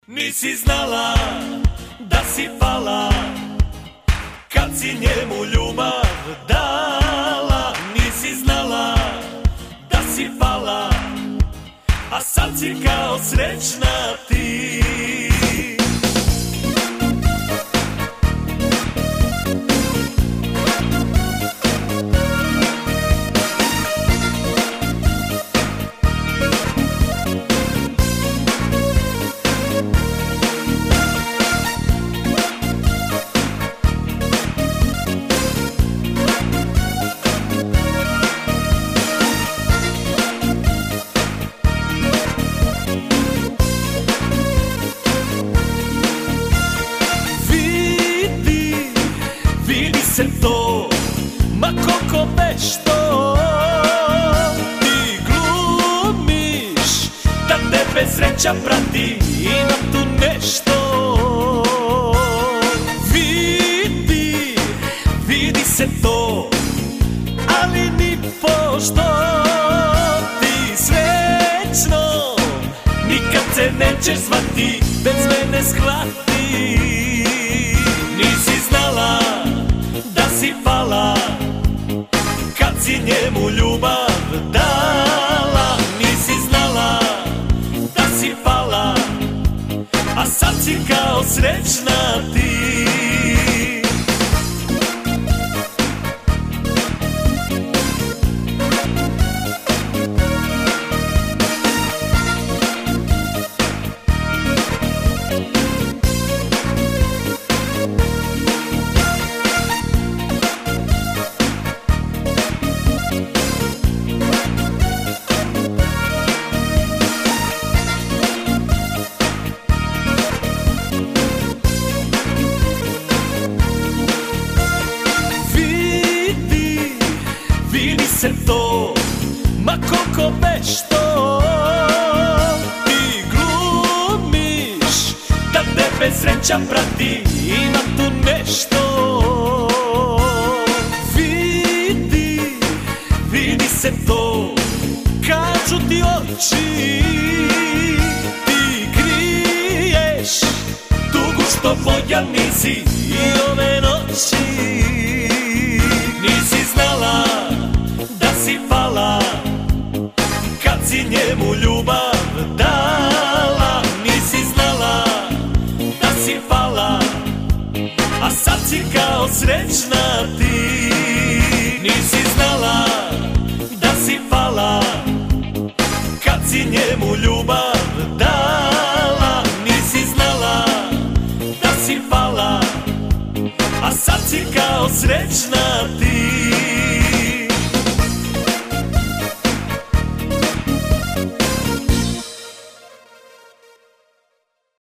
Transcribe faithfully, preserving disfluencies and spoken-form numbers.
Nisi znala da si pala kad si njemu ljubav dala. Nisi znala da si pala, a sad si kao srećna ti. Se to, ma koliko vešto ti glumiš, da tebe sreća prati, ima tu nešto. Vidi, vidi se to, ali ni pošto ti srećno nikad se nećeš zvati, bez mene shvati. Nisi znala da si pala kad si njemu ljubav dala. Nisi znala da si pala, a sad si kao srećna ti. Vidi se to, ma koliko vešto ti glumiš, da tebe sreća prati, ima tu nešto. Vidi, vidi se to, kažu ti oči, ti kriješ tugu što moja nisi i ove noći. Nisi znala da si pala kad si njemu ljubav dala. Nisi znala da si pala, a sad si kao srećna ti. Nisi znala da si pala kad si njemu ljubav dala. Nisi znala da si pala, a sad si kao srećna ti.